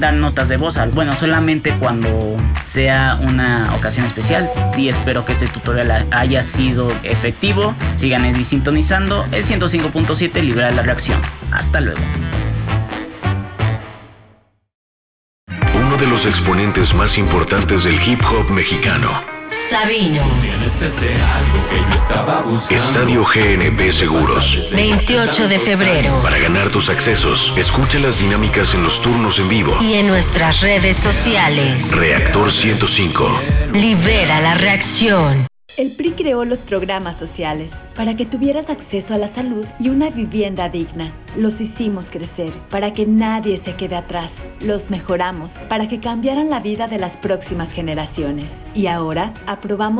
dar notas de voz, bueno, solamente cuando sea una ocasión especial. Y espero que este tutorial haya sido efectivo. Sigan sintonizando el 105.7 Libera la Reacción. Hasta luego. Uno de los exponentes más importantes del hip hop mexicano, Sabino. Estadio GNP Seguros. 28 de febrero. Para ganar tus accesos, escucha las dinámicas en los turnos en vivo. Y en nuestras redes sociales. Reactor 105. Libera la reacción. El PRI creó los programas sociales para que tuvieras acceso a la salud y una vivienda digna. Los hicimos crecer para que nadie se quede atrás. Los mejoramos para que cambiaran la vida de las próximas generaciones. Y ahora aprobamos